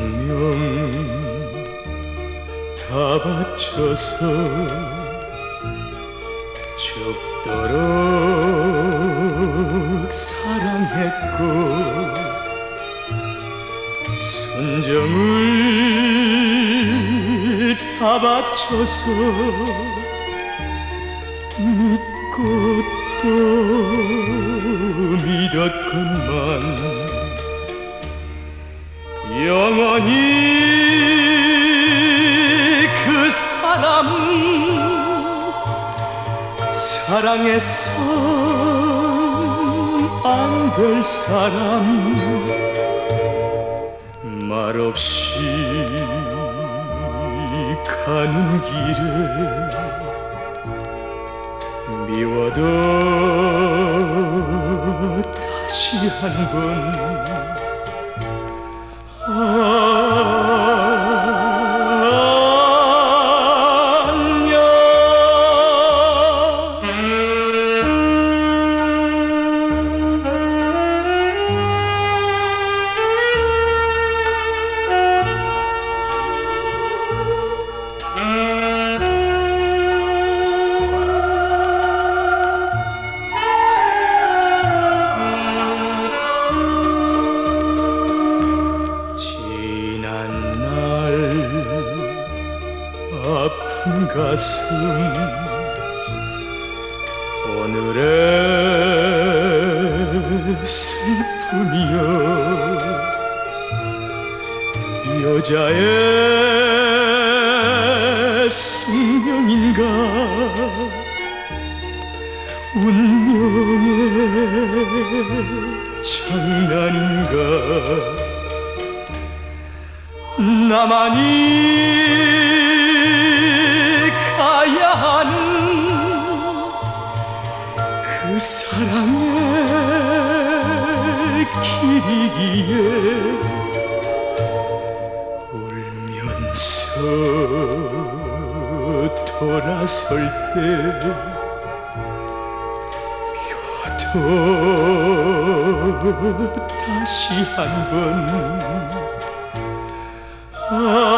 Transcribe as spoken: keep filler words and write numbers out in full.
생명 다 바쳐서 죽도록 사랑했고 순정을 다 바쳐서 믿고 또 믿었건만 영원히 그 사람 사랑해서 안 될 사람 말없이 가는 길에 미워도 다시 한번 아픈 가슴 오늘의 슬픔이여 여자의 숙명인가 운명의 장난인가 나만이 가야 하는 그 사랑의 길이기에 울면서 돌아설 때 또 다시 한번 아